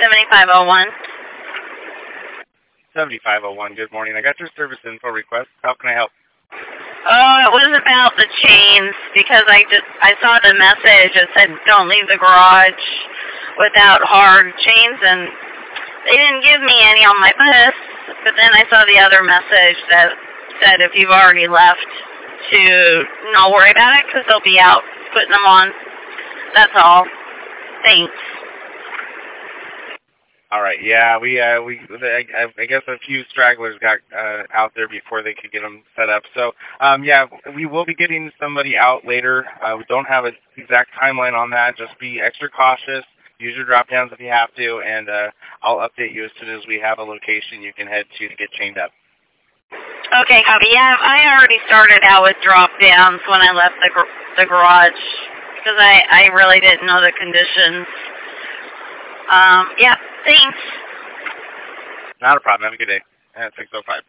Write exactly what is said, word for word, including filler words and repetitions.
seventy-five oh one. seventy-five oh one, good morning. I got your service info request. How can I help? Oh, it was about the chains because I just I saw the message that said don't leave the garage without hard chains, and they didn't give me any on my list. But then I saw the other message that said if you've already left to not worry about it because they'll be out putting them on. That's all. Thanks. All right. Yeah, we uh, we I, I guess a few stragglers got uh, out there before they could get them set up. So um, yeah, we will be getting somebody out later. Uh, we don't have an exact timeline on that. Just be extra cautious. Use your drop downs if you have to, and uh, I'll update you as soon as we have a location you can head to to get chained up. Okay, copy. Yeah, I already started out with drop downs when I left the gr- the garage because I I really didn't know the conditions. Um, yeah. Thanks. Not a problem. Have a good day. At six oh five.